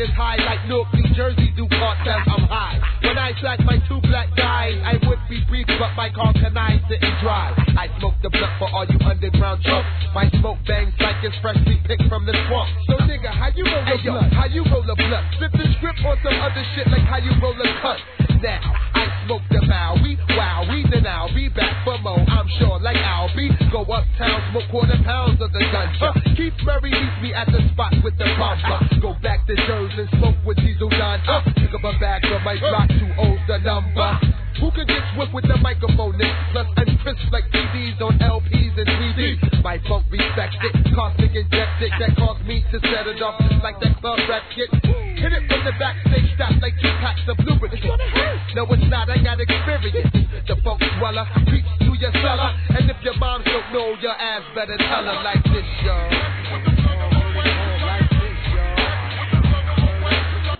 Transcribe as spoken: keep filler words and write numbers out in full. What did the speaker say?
is high like Newark, New Jersey, do cartels, I'm high. When I slack my two black guys, I would be brief, but my car can I sit and drive. I smoke the blunt for all you underground chumps. My smoke bangs like it's freshly picked from the swamp. So nigga, how you roll a blunt? How you roll a blunt? Flip the script on some other shit like how you roll a cut. Now, I smoke the Maui, wow, we the now, be back for more, I'm sure, like Albie. Go uptown, smoke quarter pounds of the ganja. Keith Murray meets me at the spot with the bumper. Go back to Jersey and smoke with Diesel Don. Up, pick up a bag from my block, too old the number. Who can get swift with the microphone? This plus I'm crisp like C Ds on L Ps and C Ds. My funk respects it, caustic injected. That caused me to set it off just like that club rap shit. Hit it from the backstage stop like two packs of lubricant. No, it's not, I got experience. The funk dweller creeps through your cellar. And if your mom don't know, your ass better tell her like this, y'all.